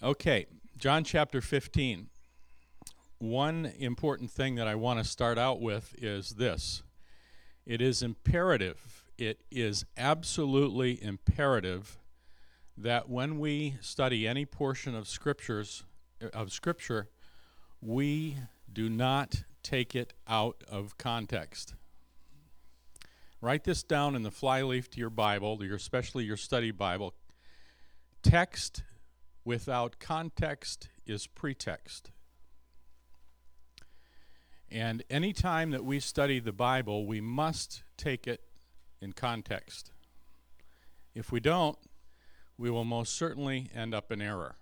Okay, John chapter 15. One important thing that I want to start out with is this. It is imperative, it is absolutely imperative that when we study any portion of Scripture, we do not take it out of context. Write this down in the flyleaf to your Bible, especially your study Bible. Text without context is pretext. And any time that we study the Bible, we must take it in context. If we don't, we will most certainly end up in error.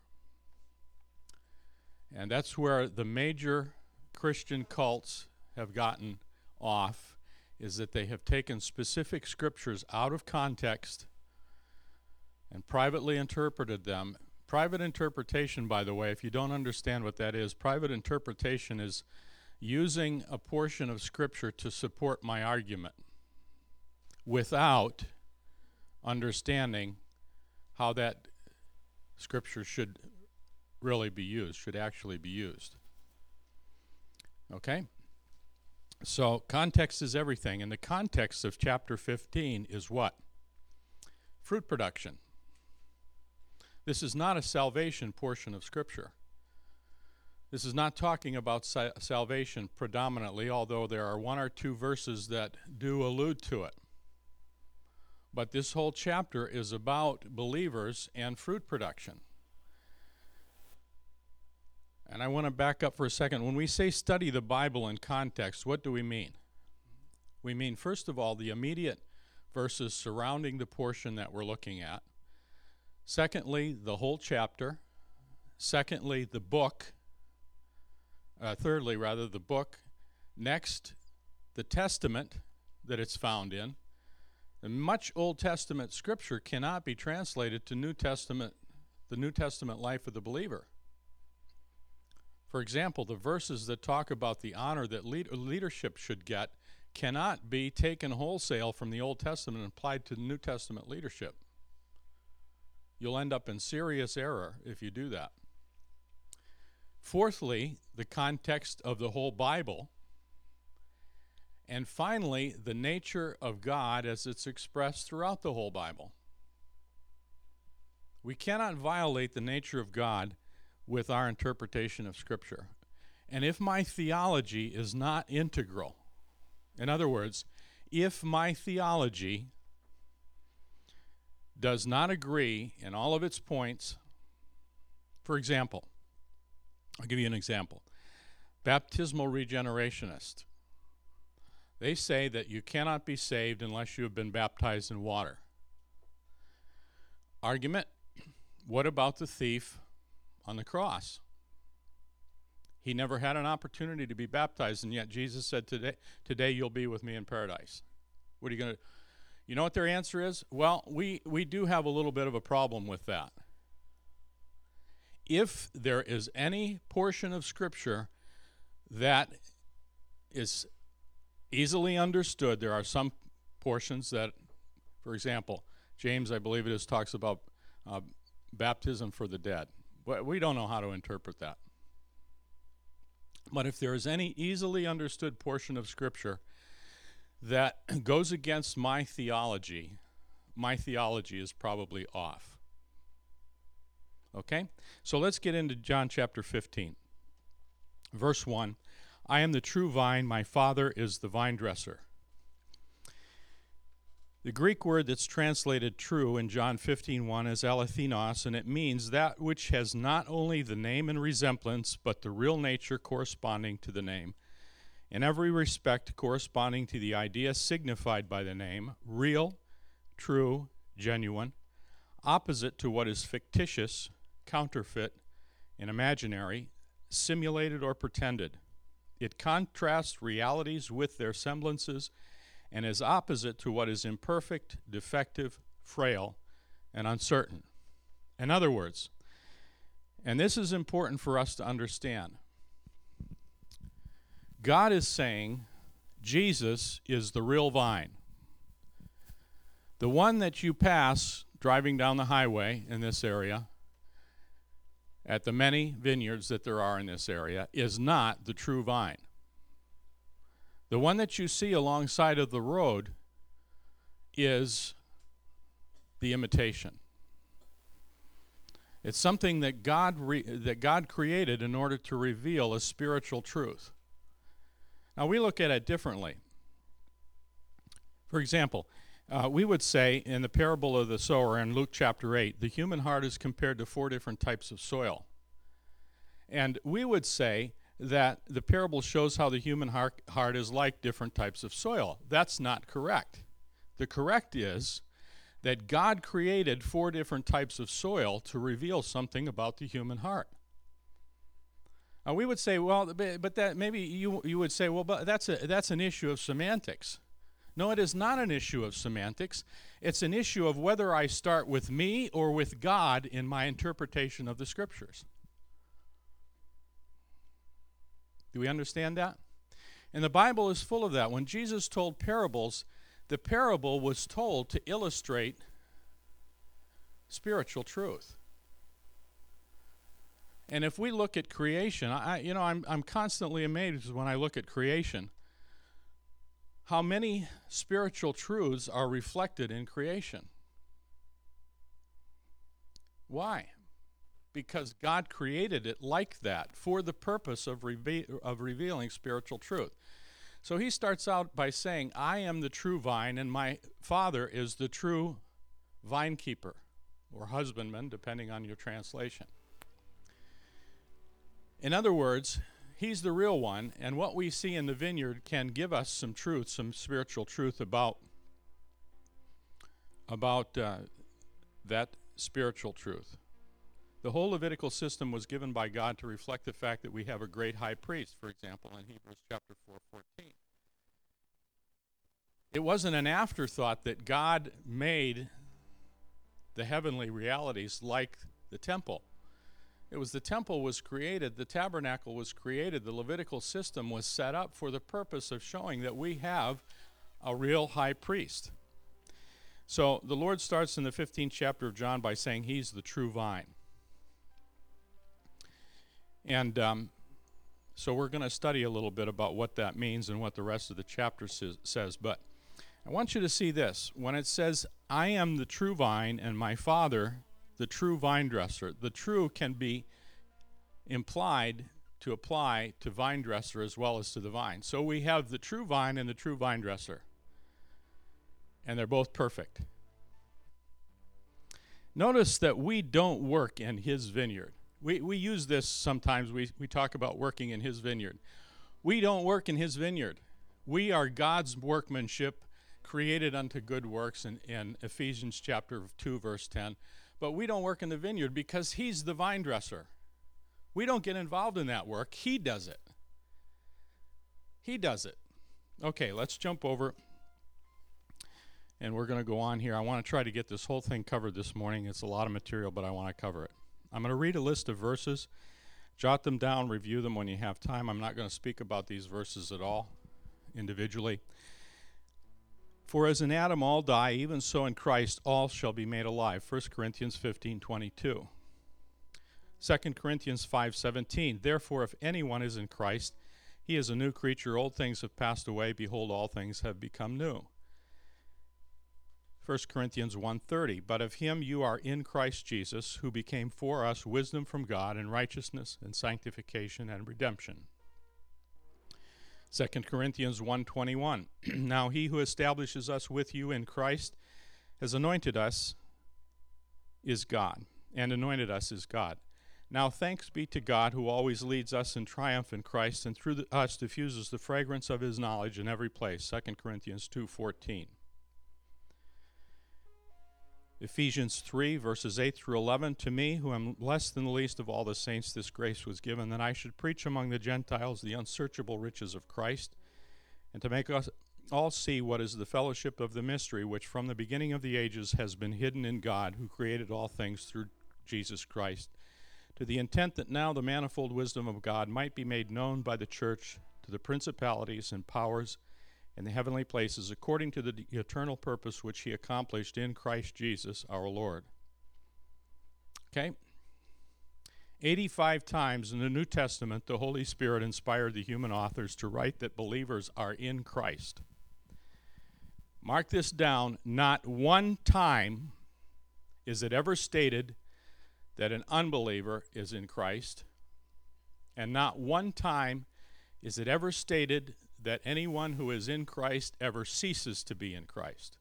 And that's where the major Christian cults have gotten off, is that they have taken specific scriptures out of context and privately interpreted them. Private interpretation, by the way, if you don't understand what that is, private interpretation is using a portion of Scripture to support my argument without understanding how that Scripture should really be used, should actually be used. Okay? So context is everything, and the context of chapter 15 is what? Fruit production. This is not a salvation portion of Scripture. This is not talking about salvation predominantly, although there are one or two verses that do allude to it. But this whole chapter is about believers and fruit production. And I want to back up for a second. When we say study the Bible in context, what do we mean? We mean, first of all, the immediate verses surrounding the portion that we're looking at. Secondly, the whole chapter. Secondly, the book. Thirdly, the book. Next, the testament that it's found in. And much Old Testament scripture cannot be translated to the New Testament life of the believer. For example, the verses that talk about the honor that leadership should get cannot be taken wholesale from the Old Testament and applied to the New Testament leadership. You'll end up in serious error if you do that. Fourthly, the context of the whole Bible. And finally, the nature of God as it's expressed throughout the whole Bible. We cannot violate the nature of God with our interpretation of Scripture. And if my theology is not integral, in other words, if my theology does not agree in all of its points, for example, I'll give you an example. Baptismal regenerationists. They say that you cannot be saved unless you have been baptized in water. Argument, what about the thief on the cross? He never had an opportunity to be baptized, and yet Jesus said, today you'll be with me in paradise. What are you going to do? You know what their answer is? Well, we do have a little bit of a problem with that. If there is any portion of Scripture that is easily understood, there are some portions that, for example, James, I believe it is, talks about baptism for the dead. But we don't know how to interpret that. But if there is any easily understood portion of Scripture that goes against my theology is probably off. Okay? So let's get into John chapter 15. Verse 1, I am the true vine, my Father is the vine dresser. The Greek word that's translated true in John 15:1 is alethinos, and it means that which has not only the name and resemblance, but the real nature corresponding to the name. In every respect corresponding to the idea signified by the name, real, true, genuine, opposite to what is fictitious, counterfeit, and imaginary, simulated or pretended. It contrasts realities with their semblances and is opposite to what is imperfect, defective, frail, and uncertain. In other words, and this is important for us to understand, God is saying Jesus is the real vine. The one that you pass driving down the highway in this area at the many vineyards that there are in this area is not the true vine. The one that you see alongside of the road is the imitation. It's something that God created in order to reveal a spiritual truth. Now we look at it differently. For example, we would say in the parable of the sower in Luke chapter 8, the human heart is compared to 4 different types of soil. And we would say that the parable shows how the human heart is like different types of soil. That's not correct. The correct is that God created 4 different types of soil to reveal something about the human heart. Now we would say, well, but that maybe you would say, well, but that's an issue of semantics. No, it is not an issue of semantics. It's an issue of whether I start with me or with God in my interpretation of the Scriptures. Do we understand that? And the Bible is full of that. When Jesus told parables, the parable was told to illustrate spiritual truth. And if we look at creation, I'm constantly amazed when I look at creation how many spiritual truths are reflected in creation. Why? Because God created it like that for the purpose of revealing spiritual truth. So he starts out by saying, I am the true vine, and my Father is the true vine keeper, or husbandman, depending on your translation. In other words, he's the real one, and what we see in the vineyard can give us some truth, some spiritual truth about that spiritual truth. The whole Levitical system was given by God to reflect the fact that we have a great high priest, for example, in Hebrews chapter 4:14. It wasn't an afterthought that God made the heavenly realities like the temple. It was the temple was created, the tabernacle was created, the Levitical system was set up for the purpose of showing that we have a real high priest. So the Lord starts in the 15th chapter of John by saying he's the true vine. And so we're going to study a little bit about what that means and what the rest of the chapter says. But I want you to see this. When it says, I am the true vine and my Father, the true vine dresser, the true can be implied to apply to vine dresser as well as to the vine. So we have the true vine and the true vine dresser. And they're both perfect. Notice that we don't work in his vineyard. We use this sometimes. We talk about working in his vineyard. We don't work in his vineyard. We are God's workmanship, created unto good works in Ephesians chapter 2, verse 10. But we don't work in the vineyard because he's the vine dresser. We don't get involved in that work. He does it. He does it. Okay, let's jump over. And we're going to go on here. I want to try to get this whole thing covered this morning. It's a lot of material, but I want to cover it. I'm going to read a list of verses. Jot them down, review them when you have time. I'm not going to speak about these verses at all individually. For as in Adam all die, even so in Christ all shall be made alive. 1 Corinthians 15:22. 2 Corinthians 5:17. Therefore, if anyone is in Christ, he is a new creature. Old things have passed away. Behold, all things have become new. 1 Corinthians 1:30. But of him you are in Christ Jesus, who became for us wisdom from God and righteousness and sanctification and redemption. 2 Corinthians 1:21. Now he who establishes us with you in Christ has anointed us is God, and anointed us is God. Now thanks be to God who always leads us in triumph in Christ, and through us diffuses the fragrance of his knowledge in every place. 2 Corinthians 2:14. Ephesians 3, verses 8 through 11. To me, who am less than the least of all the saints, this grace was given, that I should preach among the Gentiles the unsearchable riches of Christ, and to make us all see what is the fellowship of the mystery, which from the beginning of the ages has been hidden in God, who created all things through Jesus Christ, to the intent that now the manifold wisdom of God might be made known by the church to the principalities and powers in the heavenly places, according to the eternal purpose which he accomplished in Christ Jesus our Lord. Okay? 85 times in the New Testament, the Holy Spirit inspired the human authors to write that believers are in Christ. Mark this down, not one time is it ever stated that an unbeliever is in Christ, and not one time is it ever stated that anyone who is in Christ ever ceases to be in Christ.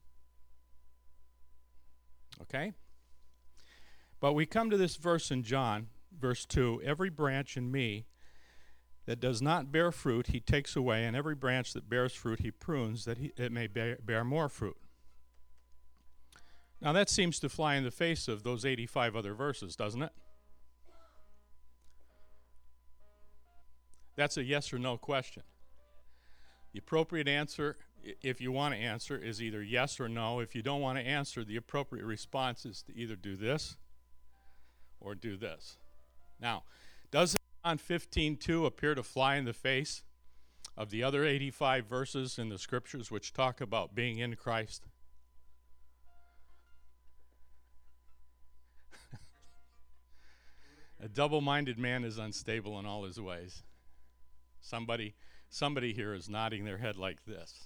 Okay? But we come to this verse in John, verse 2, every branch in me that does not bear fruit, he takes away, and every branch that bears fruit, he prunes, that it may bear more fruit. Now that seems to fly in the face of those 85 other verses, doesn't it? That's a yes or no question. The appropriate answer, if you want to answer, is either yes or no. If you don't want to answer, the appropriate response is to either do this or do this. Now, does John 15:2 appear to fly in the face of the other 85 verses in the scriptures which talk about being in Christ? A double-minded man is unstable in all his ways. Somebody here is nodding their head like this.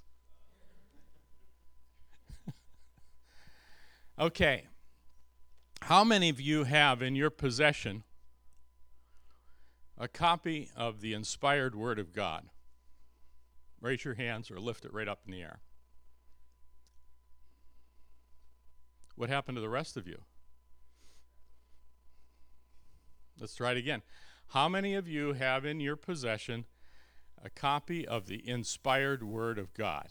Okay. How many of you have in your possession a copy of the inspired Word of God? Raise your hands or lift it right up in the air. What happened to the rest of you? Let's try it again. How many of you have in your possession a copy of the inspired Word of God?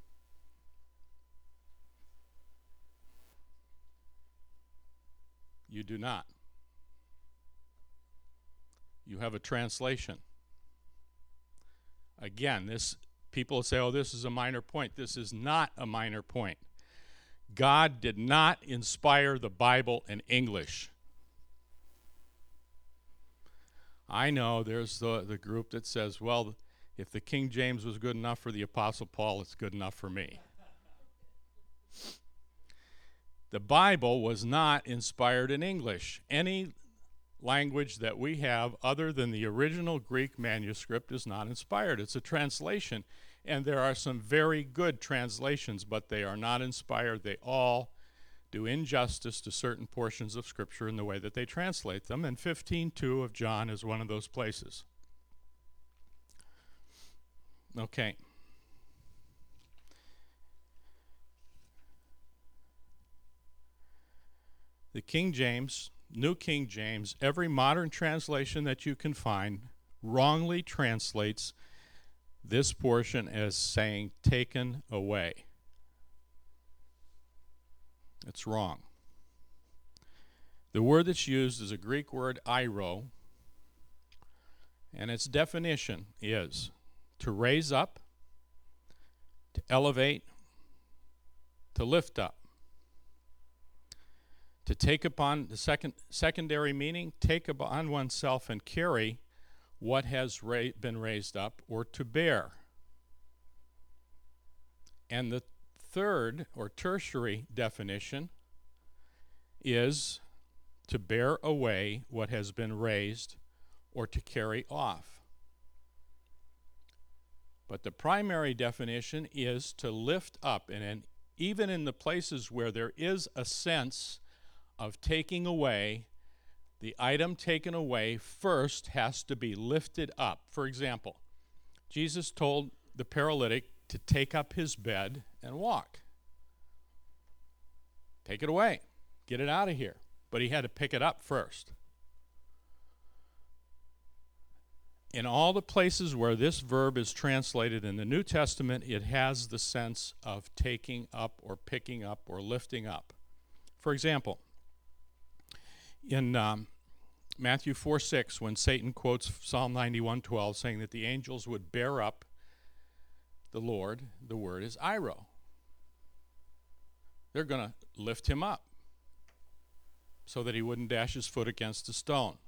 You do not. You have a translation. Again, people say, oh, this is a minor point. This is not a minor point. God did not inspire the Bible in English. I know there's the group that says, well, if the King James was good enough for the Apostle Paul, it's good enough for me. The Bible was not inspired in English. Any language that we have other than the original Greek manuscript is not inspired. It's a translation, and there are some very good translations, but they are not inspired. They all do injustice to certain portions of Scripture in the way that they translate them, and 15:2 of John is one of those places. Okay. The King James, New King James, every modern translation that you can find wrongly translates this portion as saying taken away. It's wrong. The word that's used is a Greek word, airo, and its definition is to raise up, to elevate, to lift up. To take upon the secondary meaning, take upon oneself and carry what has been raised up, or to bear. And the third or tertiary definition is to bear away what has been raised or to carry off. But the primary definition is to lift up, and even in the places where there is a sense of taking away, the item taken away first has to be lifted up. For example, Jesus told the paralytic to take up his bed and walk. Take it away. Get it out of here. But he had to pick it up first. In all the places where this verb is translated in the New Testament, it has the sense of taking up or picking up or lifting up. For example, in Matthew 4:6, when Satan quotes Psalm 91:12, saying that the angels would bear up the Lord, the word is airo. They're going to lift him up so that he wouldn't dash his foot against a stone.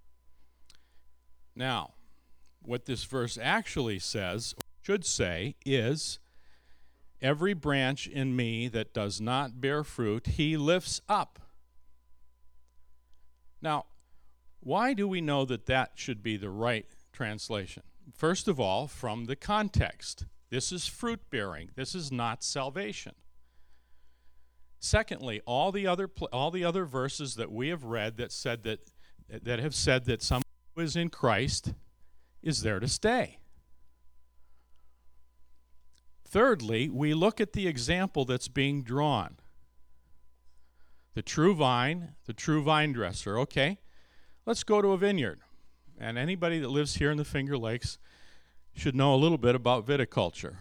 Now, what this verse actually says, or should say, is, every branch in me that does not bear fruit, he lifts up. Now, Why do we know that that should be the right translation? First of all, from the context. This is fruit bearing. This is not salvation. Secondly, all the other verses that we have read that have said that someone who is in Christ is there to stay. Thirdly, we look at the example that's being drawn. The true vine dresser. Okay, let's go to a vineyard. And anybody that lives here in the Finger Lakes should know a little bit about viticulture,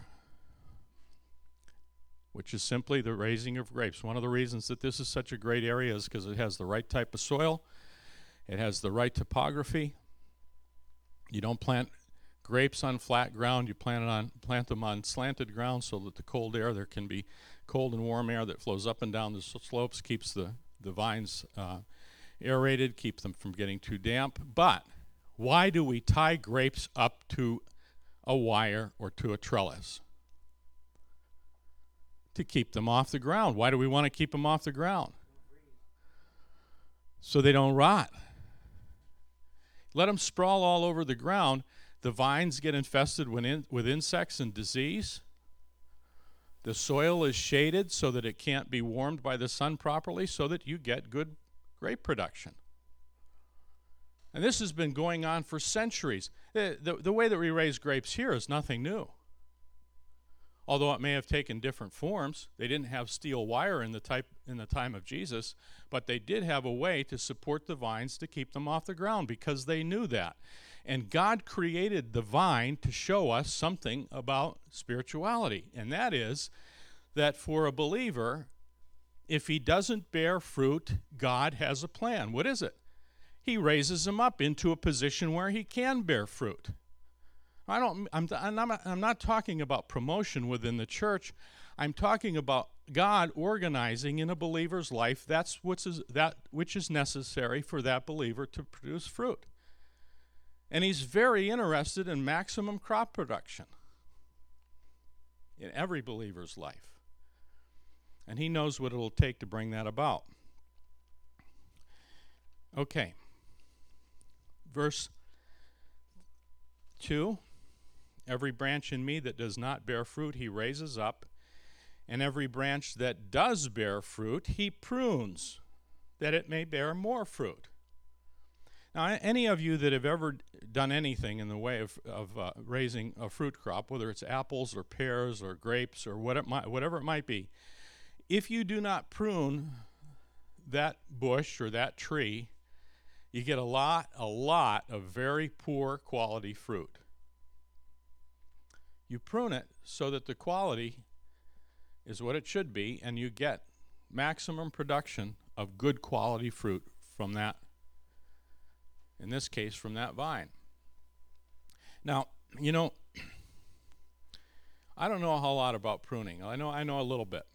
which is simply the raising of grapes. One of the reasons that this is such a great area is because it has the right type of soil. It has the right topography. You don't plant grapes on flat ground. You plant them on slanted ground so that the cold air, there can be cold and warm air that flows up and down the slopes, keeps the vines aerated, keep them from getting too damp. But why do we tie grapes up to a wire or to a trellis? To keep them off the ground. Why do we want to keep them off the ground? So they don't rot. Let them sprawl all over the ground. The vines get infested with insects and disease. The soil is shaded so that it can't be warmed by the sun properly, so that you get good grape production. And this has been going on for centuries. The way that we raise grapes here is nothing new. Although it may have taken different forms. They didn't have steel wire in the time of Jesus, but they did have a way to support the vines to keep them off the ground, because they knew that. And God created the vine to show us something about spirituality, and that is that for a believer, if he doesn't bear fruit, God has a plan. What is it? He raises him up into a position where he can bear fruit. I'm not talking about promotion within the church. I'm talking about God organizing in a believer's life that which is necessary for that believer to produce fruit. And he's very interested in maximum crop production in every believer's life. And he knows what it'll take to bring that about. Okay. Verse 2. Every branch in me that does not bear fruit, he raises up. And every branch that does bear fruit, he prunes, that it may bear more fruit. Now, any of you that have ever done anything in the way of raising a fruit crop, whether it's apples or pears or grapes or whatever it might be, if you do not prune that bush or that tree, you get a lot of very poor quality fruit. You prune it so that the quality is what it should be, and you get maximum production of good quality fruit from that, in this case, from that vine. Now, I don't know a whole lot about pruning. I know a little bit.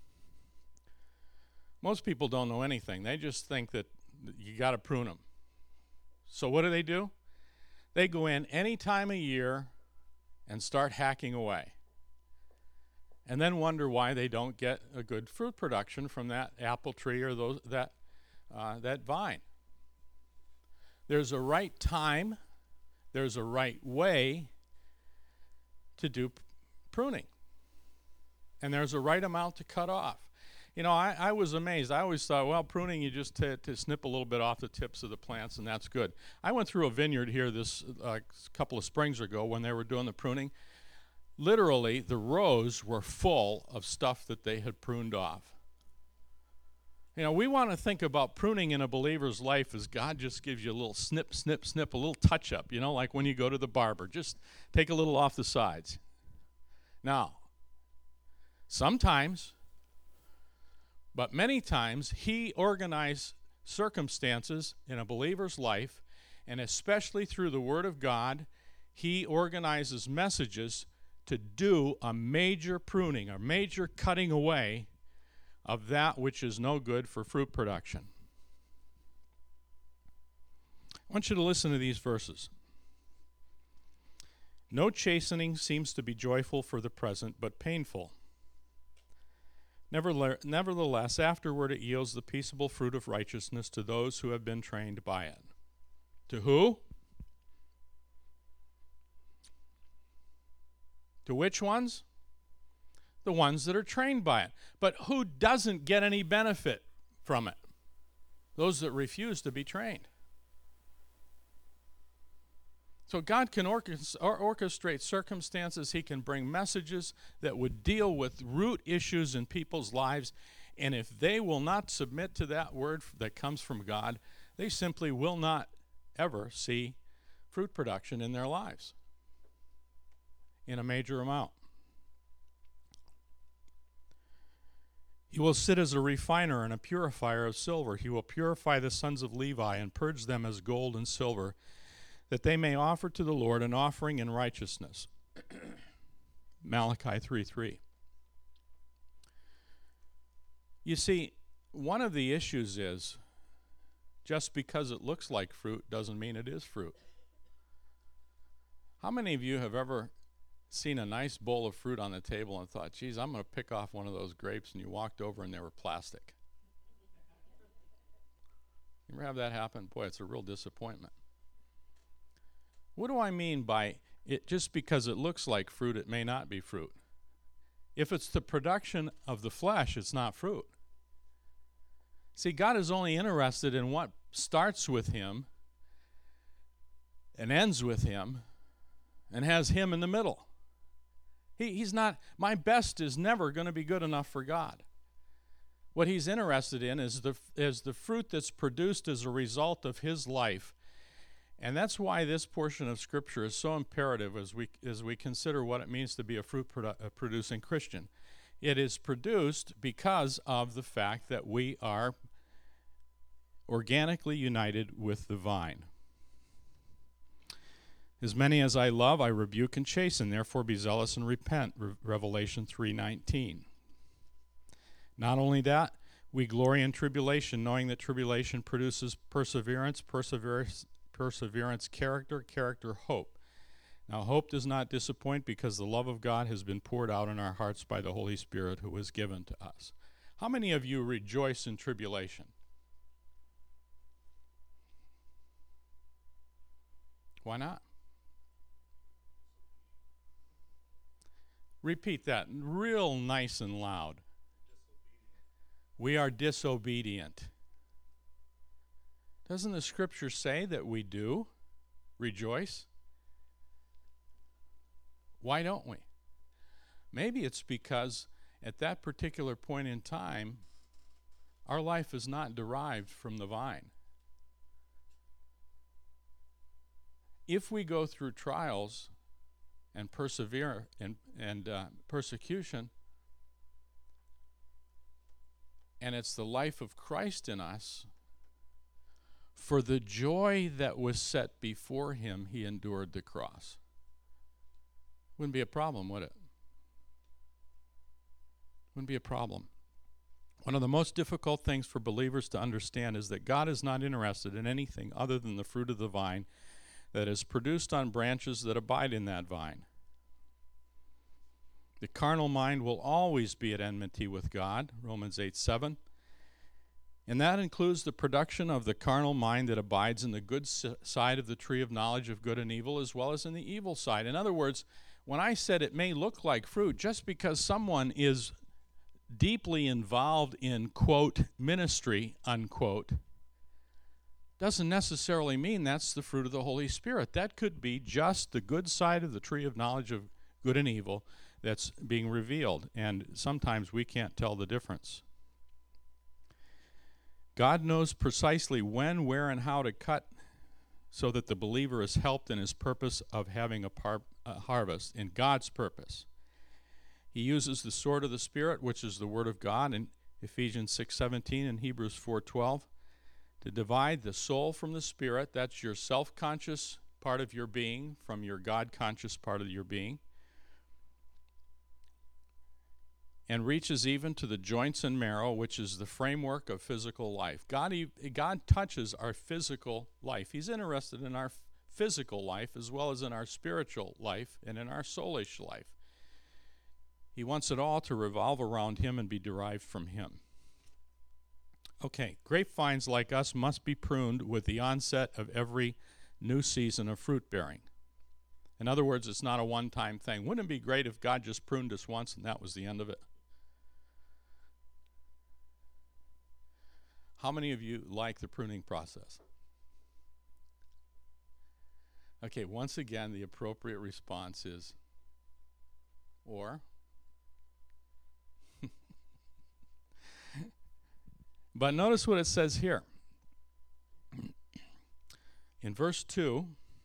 Most people don't know anything. They just think that you got to prune them. So what do? They go in any time of year and start hacking away, and then wonder why they don't get a good fruit production from that apple tree or that vine. There's a right time, there's a right way to do pruning, and there's a right amount to cut off. I was amazed. I always thought, well, pruning, you just to snip a little bit off the tips of the plants, and that's good. I went through a vineyard here this couple of springs ago when they were doing the pruning. Literally, the rows were full of stuff that they had pruned off. We want to think about pruning in a believer's life as God just gives you a little snip, snip, snip, a little touch-up, like when you go to the barber. Just take a little off the sides. Now, sometimes, but many times, he organizes circumstances in a believer's life, and especially through the Word of God, he organizes messages to do a major pruning, a major cutting away of that which is no good for fruit production. I want you to listen to these verses. No chastening seems to be joyful for the present, but painful. Nevertheless, afterward it yields the peaceable fruit of righteousness to those who have been trained by it. To who? To which ones? The ones that are trained by it. But who doesn't get any benefit from it? Those that refuse to be trained. So God can orchestrate circumstances. He can bring messages that would deal with root issues in people's lives. And if they will not submit to that word that comes from God, they simply will not ever see fruit production in their lives in a major amount. He will sit as a refiner and a purifier of silver. He will purify the sons of Levi and purge them as gold and silver, that they may offer to the Lord an offering in righteousness. Malachi 3:3. You see, one of the issues is just because it looks like fruit doesn't mean it is fruit. How many of you have ever seen a nice bowl of fruit on the table and thought, geez, I'm going to pick off one of those grapes, and you walked over and they were plastic? You ever have that happen? Boy, it's a real disappointment. What do I mean by it? Just because it looks like fruit, it may not be fruit. If it's the production of the flesh, it's not fruit. See, God is only interested in what starts with him and ends with him and has him in the middle. He's not, my best is never going to be good enough for God. What he's interested in is the fruit that's produced as a result of his life. And that's why this portion of Scripture is so imperative as we consider what it means to be a fruit-producing Christian. It is produced because of the fact that we are organically united with the vine. As many as I love, I rebuke and chasten. Therefore be zealous and repent. Revelation 3:19. Not only that, we glory in tribulation, knowing that tribulation produces perseverance, perseverance, character, hope. Now, hope does not disappoint, because the love of God has been poured out in our hearts by the Holy Spirit who was given to us. How many of you rejoice in tribulation? Why not? Repeat that real nice and loud. We are disobedient. Doesn't the Scripture say that we do rejoice? Why don't we? Maybe it's because at that particular point in time, our life is not derived from the vine. If we go through trials and persevere and persecution, and it's the life of Christ in us, for the joy that was set before him, he endured the cross. Wouldn't be a problem, would it? Wouldn't be a problem. One of the most difficult things for believers to understand is that God is not interested in anything other than the fruit of the vine that is produced on branches that abide in that vine. The carnal mind will always be at enmity with God, Romans 8:7. And that includes the production of the carnal mind that abides in the good side of the tree of knowledge of good and evil, as well as in the evil side. In other words, when I said it may look like fruit, just because someone is deeply involved in, quote, ministry, unquote, doesn't necessarily mean that's the fruit of the Holy Spirit. That could be just the good side of the tree of knowledge of good and evil that's being revealed, and sometimes we can't tell the difference. God knows precisely when, where, and how to cut so that the believer is helped in his purpose of having a harvest, in God's purpose. He uses the sword of the Spirit, which is the Word of God, in Ephesians 6:17 and Hebrews 4:12, to divide the soul from the spirit. That's your self-conscious part of your being from your God-conscious part of your being. And reaches even to the joints and marrow, which is the framework of physical life. God touches our physical life. He's interested in our physical life as well as in our spiritual life and in our soulish life. He wants it all to revolve around him and be derived from him. Okay, grapevines like us must be pruned with the onset of every new season of fruit bearing. In other words, it's not a one-time thing. Wouldn't it be great if God just pruned us once and that was the end of it? How many of you like the pruning process? Okay, once again, the appropriate response is, or? But notice what it says here. In verse 2,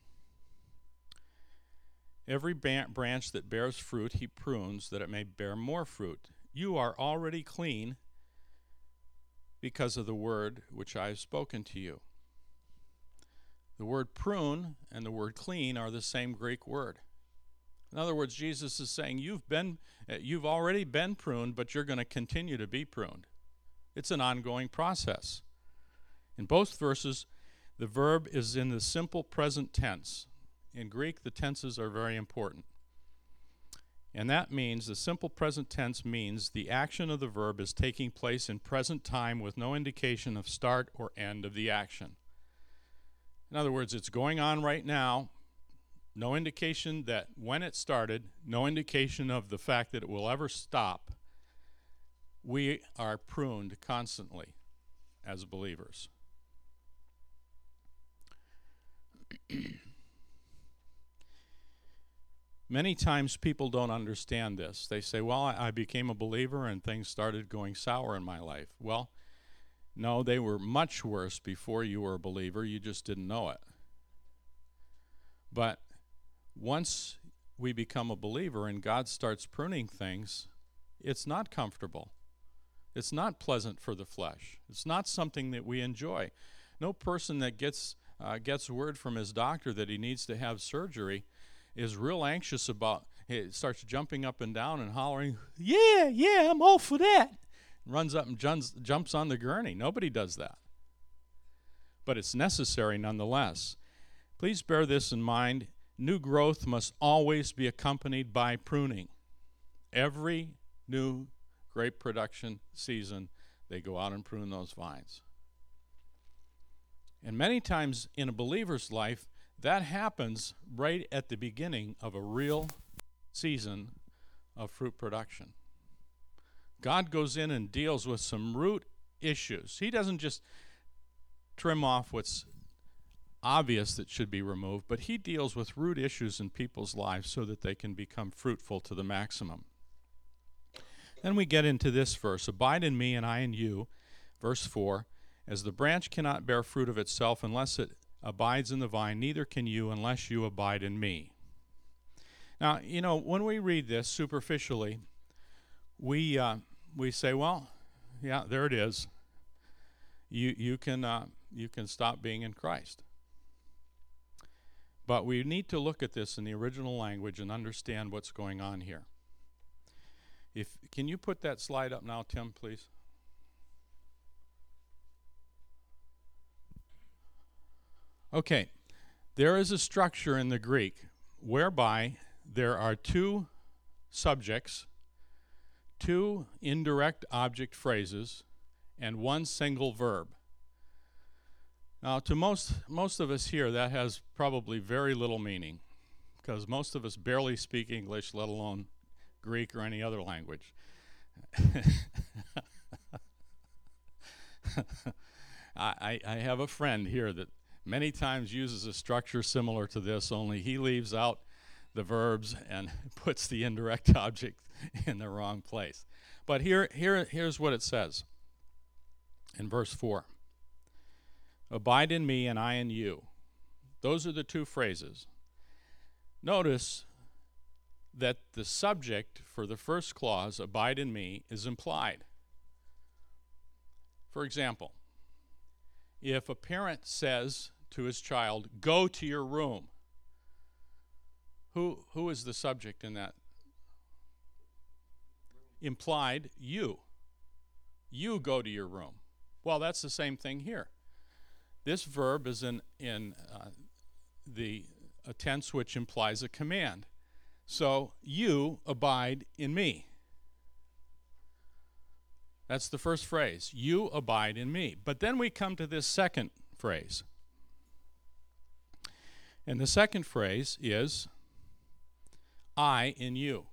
every branch that bears fruit he prunes that it may bear more fruit. You are already clean because of the word which I have spoken to you. The word prune and the word clean are the same Greek word. In other words, Jesus is saying you've already been pruned, but you're going to continue to be pruned. It's an ongoing process. In both verses, the verb is in the simple present tense. In Greek, the tenses are very important. And that means, the simple present tense means the action of the verb is taking place in present time with no indication of start or end of the action. In other words, it's going on right now, no indication that when it started, no indication of the fact that it will ever stop. We are pruned constantly as believers. Many times people don't understand this. They say, well, I became a believer and things started going sour in my life. Well, no, they were much worse before you were a believer. You just didn't know it. But once we become a believer and God starts pruning things, it's not comfortable. It's not pleasant for the flesh. It's not something that we enjoy. No person that gets word from his doctor that he needs to have surgery is real anxious about it. Starts jumping up and down and hollering, yeah, I'm all for that. Runs up and jumps on the gurney. Nobody does that. But it's necessary nonetheless. Please bear this in mind. New growth must always be accompanied by pruning. Every new grape production season, they go out and prune those vines. And many times in a believer's life, that happens right at the beginning of a real season of fruit production. God goes in and deals with some root issues. He doesn't just trim off what's obvious that should be removed, but he deals with root issues in people's lives so that they can become fruitful to the maximum. Then we get into this verse, abide in me and I in you, verse 4, as the branch cannot bear fruit of itself unless it abides in the vine, neither can you unless you abide in me. Now, when we read this superficially, we say, well, yeah, there it is. You can stop being in Christ. But we need to look at this in the original language and understand what's going on here. Can you put that slide up now, Tim, please? Okay, there is a structure in the Greek whereby there are two subjects, two indirect object phrases, and one single verb. Now, to most of us here, that has probably very little meaning, because most of us barely speak English, let alone Greek or any other language. I have a friend here that many times uses a structure similar to this, only he leaves out the verbs and puts the indirect object in the wrong place. But here's what it says in verse 4. Abide in me and I in you. Those are the two phrases. Notice that the subject for the first clause, abide in me, is implied. For example, if a parent says to his child, go to your room, who is the subject in that? Implied, you. You go to your room. Well, that's the same thing here. This verb is in a tense which implies a command. So, you abide in me. That's the first phrase. You abide in me. But then we come to this second phrase. And the second phrase is, I in you.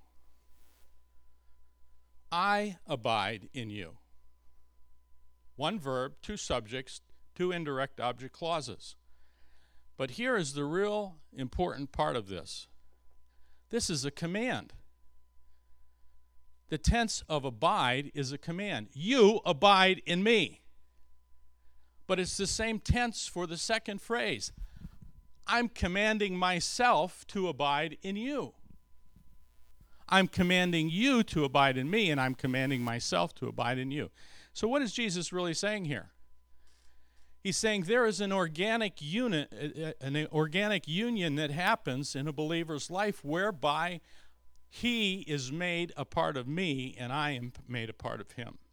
I abide in you. One verb, two subjects, two indirect object clauses. But here is the real important part of this. This is a command. The tense of abide is a command. You abide in me. But it's the same tense for the second phrase. I'm commanding myself to abide in you. I'm commanding you to abide in me, and I'm commanding myself to abide in you. So what is Jesus really saying here? He's saying there is an organic union that happens in a believer's life whereby he is made a part of me and I am made a part of him.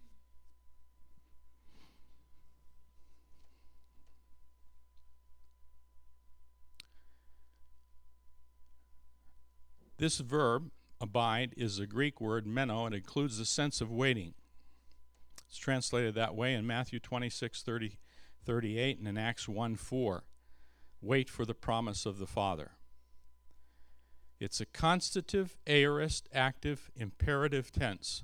This verb, abide, is a Greek word, meno, and includes the sense of waiting. It's translated that way in Matthew 26:38 and in Acts 1:4. Wait for the promise of the Father. It's a constative, aorist, active, imperative tense.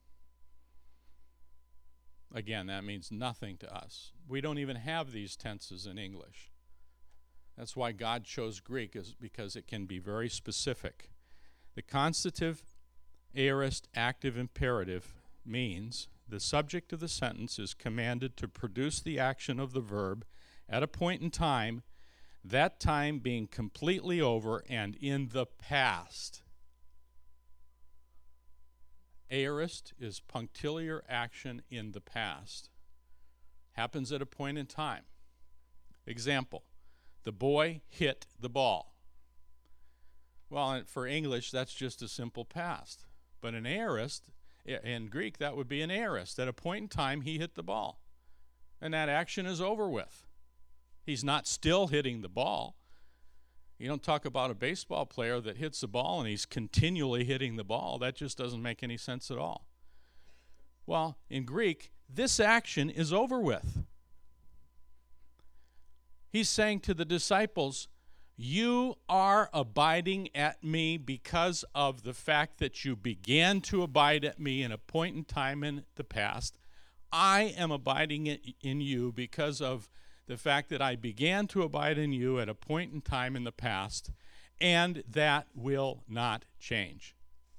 Again, that means nothing to us. We don't even have these tenses in English. That's why God chose Greek, is because it can be very specific. The constative, aorist, active, imperative means the subject of the sentence is commanded to produce the action of the verb at a point in time, that time being completely over and in the past. Aorist is punctiliar action in the past. Happens at a point in time. Example, the boy hit the ball. Well, for English, that's just a simple past. But in aorist, in Greek, that would be an aorist. At a point in time, he hit the ball. And that action is over with. He's not still hitting the ball. You don't talk about a baseball player that hits the ball and he's continually hitting the ball. That just doesn't make any sense at all. Well, in Greek, this action is over with. He's saying to the disciples, you are abiding at me because of the fact that you began to abide at me in a point in time in the past. I am abiding in you because of the fact that I began to abide in you at a point in time in the past, and that will not change.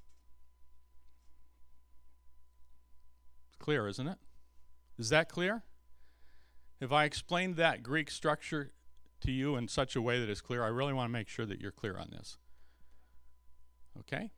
It's clear, isn't it? Is that clear? Have I explained that Greek structure to you in such a way that is clear? I really want to make sure that you're clear on this. Okay?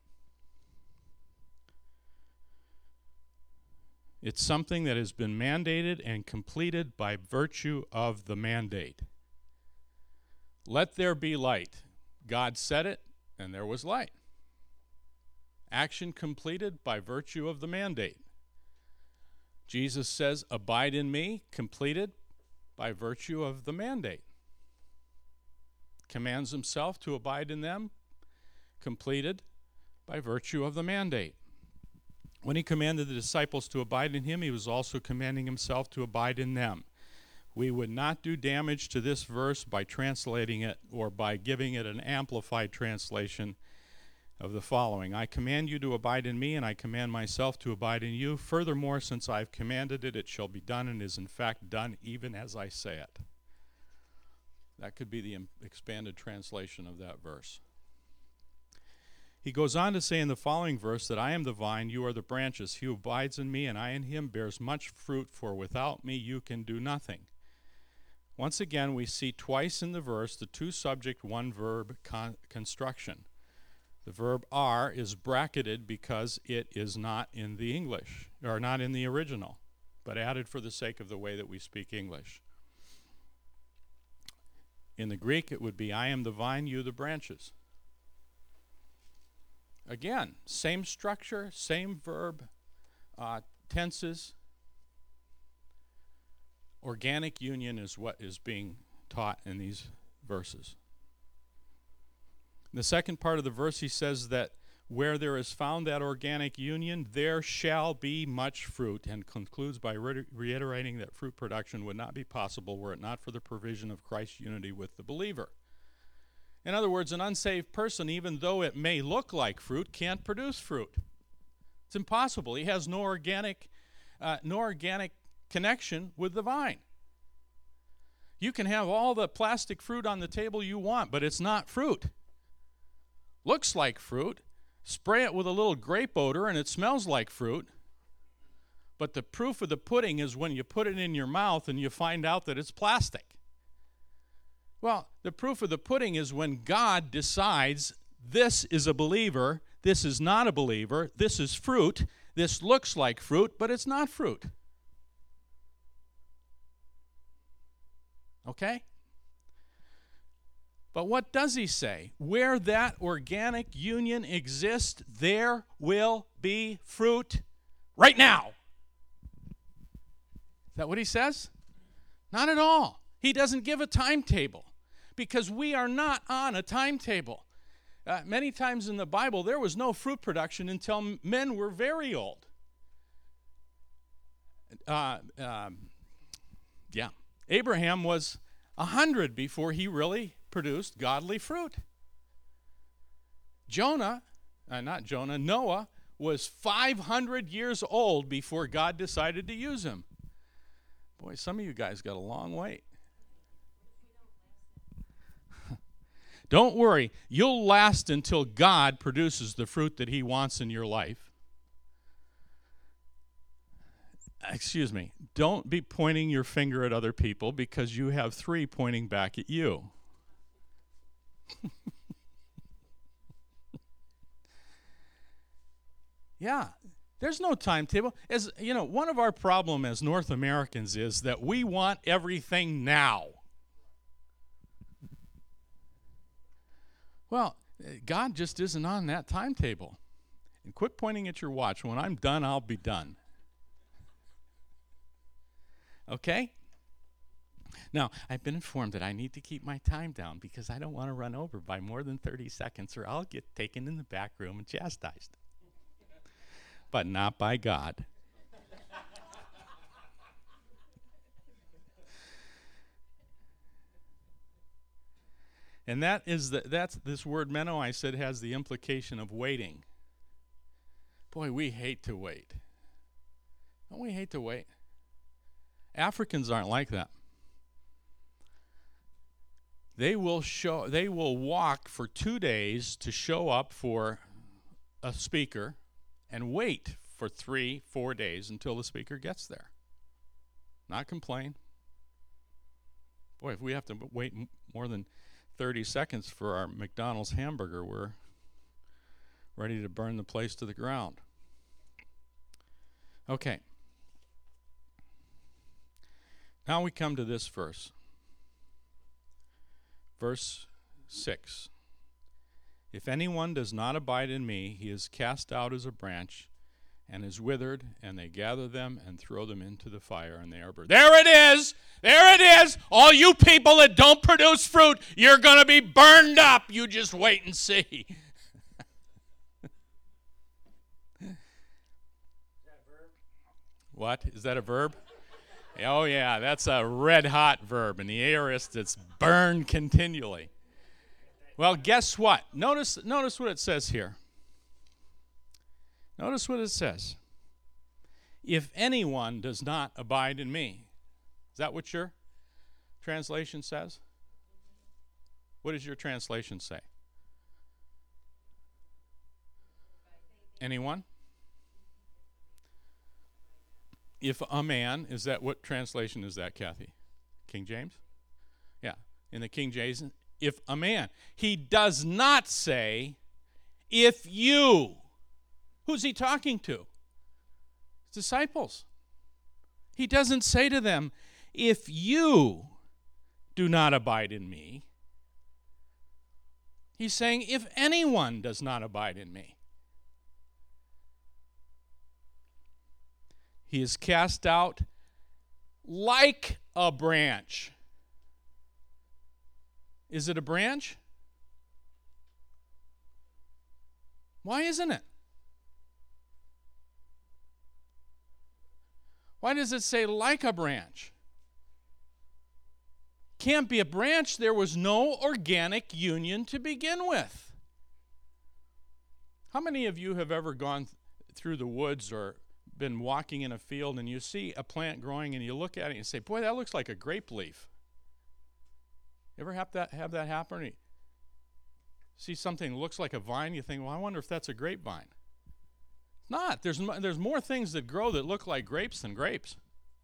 It's something that has been mandated and completed by virtue of the mandate. Let there be light. God said it, and there was light. Action completed by virtue of the mandate. Jesus says, abide in me, completed by virtue of the mandate. Commands himself to abide in them, completed by virtue of the mandate. When he commanded the disciples to abide in him, he was also commanding himself to abide in them. We would not do damage to this verse by translating it or by giving it an amplified translation of the following. I command you to abide in me, and I command myself to abide in you. Furthermore, since I have commanded it, it shall be done, and is in fact done even as I say it. That could be the expanded translation of that verse. He goes on to say in the following verse that I am the vine, you are the branches. He who abides in me and I in him bears much fruit, for without me you can do nothing. Once again, we see twice in the verse the two subject, one verb construction. The verb are is bracketed because it is not in the English, or not in the original, but added for the sake of the way that we speak English. In the Greek, it would be, I am the vine, you the branches. Again, same structure, same verb, tenses. Organic union is what is being taught in these verses. In the second part of the verse, he says that where there is found that organic union, there shall be much fruit, and concludes by reiterating that fruit production would not be possible were it not for the provision of Christ's unity with the believer. In other words, an unsaved person, even though it may look like fruit, can't produce fruit. It's impossible. He has no organic connection with the vine. You can have all the plastic fruit on the table you want, but it's not fruit. Looks like fruit. Spray it with a little grape odor and it smells like fruit. But the proof of the pudding is when you put it in your mouth and you find out that it's plastic. Well, the proof of the pudding is when God decides this is a believer, this is not a believer, this is fruit, this looks like fruit, but it's not fruit. Okay? But what does he say? Where that organic union exists, there will be fruit right now. Is that what he says? Not at all. He doesn't give a timetable because we are not on a timetable. Many times in the Bible, there was no fruit production until men were very old. Abraham was 100 before he really produced godly fruit. Noah was 500 years old before God decided to use him. Boy, some of you guys got a long wait. Don't worry, you'll last until God produces the fruit that he wants in your life. Excuse me, don't be pointing your finger at other people because you have 3 pointing back at you. Yeah, there's no timetable. As you know, one of our problems as North Americans is that we want everything now. Well, God just isn't on that timetable. And quit pointing at your watch. When I'm done, I'll be done. Okay? Now, I've been informed that I need to keep my time down because I don't want to run over by more than 30 seconds or I'll get taken in the back room and chastised. But not by God. And that's this word meno, I said, has the implication of waiting. Boy, we hate to wait. Don't we hate to wait? Africans aren't like that. They will walk for 2 days to show up for a speaker and wait for 3-4 days until the speaker gets there. Not complain. Boy, if we have to wait more than 30 seconds for our McDonald's hamburger, we're ready to burn the place to the ground. Okay. Now we come to this verse. Verse 6. If anyone does not abide in me, he is cast out as a branch and is withered, and they gather them and throw them into the fire, and they are burned. There it is! There it is! All you people that don't produce fruit, you're going to be burned up. You just wait and see. What? Is that a verb? Oh, yeah, that's a red-hot verb. In the aorist, it's burned continually. Well, guess what? Notice what it says here. Notice what it says. If anyone does not abide in me. Is that what your translation says? What does your translation say? Anyone? If a man, is that what translation is that, Kathy? King James? Yeah. In the King James, if a man. He does not say, if you. Who's he talking to? His disciples. He doesn't say to them, if you do not abide in me. He's saying, if anyone does not abide in me. He is cast out like a branch. Is it a branch? Why isn't it? Why does it say like a branch? can't be a branch. There was no organic union to begin with. How many of you have ever gone through the woods or been walking in a field and you see a plant growing and you look at it and you say, boy, that looks like a grape leaf? You ever have that happen? You see something that looks like a vine, you think, well, I wonder if that's a grapevine. It's not. There's more things that grow that look like grapes than grapes.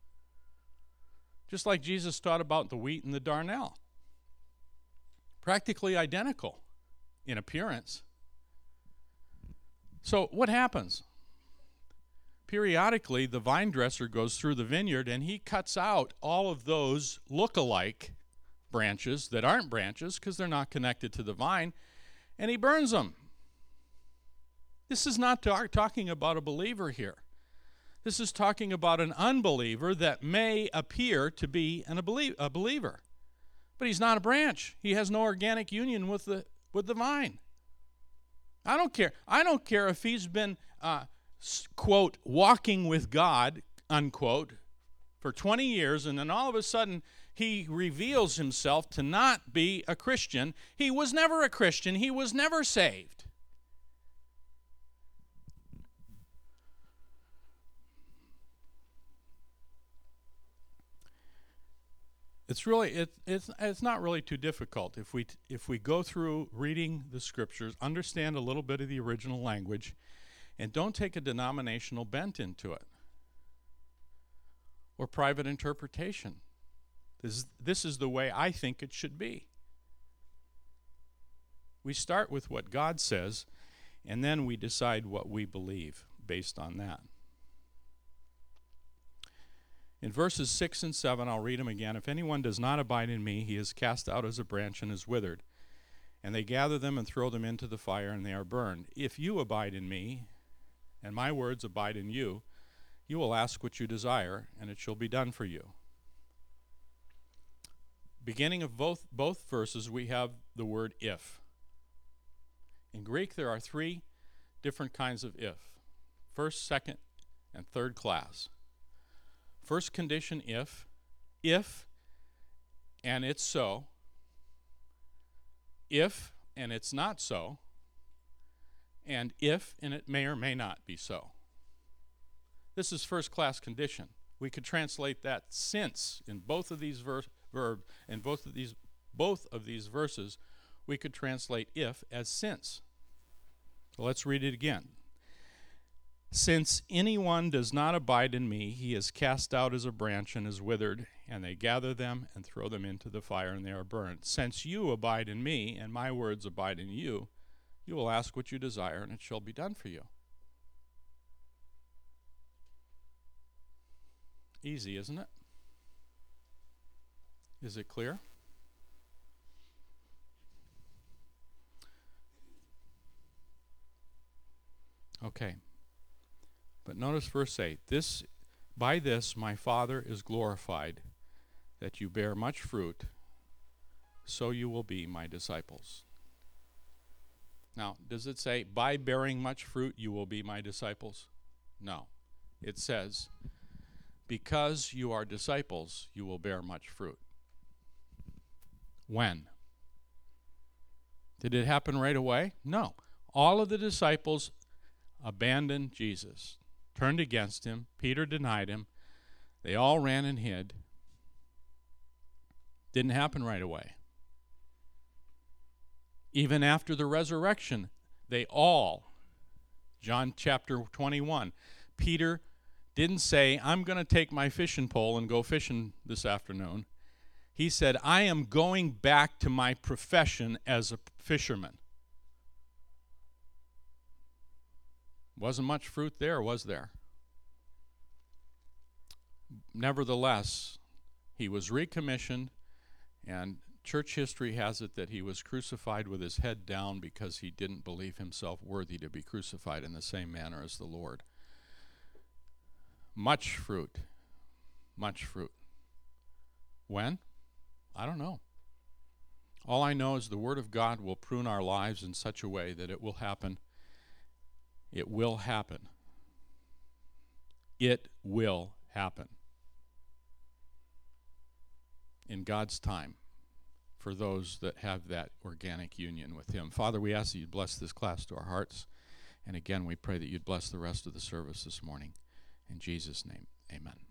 Just like Jesus taught about the wheat and the darnel. Practically identical in appearance. So what happens? Periodically, the vine dresser goes through the vineyard and he cuts out all of those look-alike branches that aren't branches because they're not connected to the vine, and he burns them. This is not talking about a believer here. This is talking about an unbeliever that may appear to be a believer. But he's not a branch. He has no organic union with the vine. I don't care. I don't care if he's been, quote, walking with God, unquote, for 20 years, and then all of a sudden he reveals himself to not be a Christian. He was never a Christian. He was never saved. It's not really too difficult if we go through reading the scriptures, understand a little bit of the original language, and don't take a denominational bent into it or private interpretation. This is the way I think it should be. We start with what God says, and then we decide what we believe based on that. In verses 6 and 7, I'll read them again. If anyone does not abide in me, he is cast out as a branch and is withered. And they gather them and throw them into the fire, and they are burned. If you abide in me, and my words abide in you, you will ask what you desire, and it shall be done for you. Beginning of both verses, we have the word if. In Greek, there are three different kinds of if. First, second, and third class. First condition, if, and it's so, if, and it's not so, and if, and it may or may not be so. This is first class condition. We could translate that since in both of these verbs, in both of these verses, we could translate if as since. So let's read it again. Since anyone does not abide in me, he is cast out as a branch and is withered, and they gather them and throw them into the fire, and they are burned. Since you abide in me, and my words abide in you, you will ask what you desire, and it shall be done for you. Easy, isn't it? Is it clear? Okay. But notice verse 8. By this my Father is glorified, that you bear much fruit, so you will be my disciples. Now, does it say, by bearing much fruit you will be my disciples? No. It says, because you are disciples, you will bear much fruit. When? Did it happen right away? No. All of the disciples abandoned Jesus, turned against him. Peter denied him. They all ran and hid. Didn't happen right away. Even after the resurrection, they all, John chapter 21, Peter didn't say, I'm going to take my fishing pole and go fishing this afternoon. He said, I am going back to my profession as a fisherman. Wasn't much fruit there, was there? Nevertheless, he was recommissioned, and church history has it that he was crucified with his head down because he didn't believe himself worthy to be crucified in the same manner as the Lord. Much fruit. Much fruit. When? I don't know. All I know is the Word of God will prune our lives in such a way that it will happen. It will happen. It will happen. In God's time. for those that have that organic union with him. Father, we ask that you'd bless this class to our hearts. And again, we pray that you'd bless the rest of the service this morning. In Jesus' name, amen.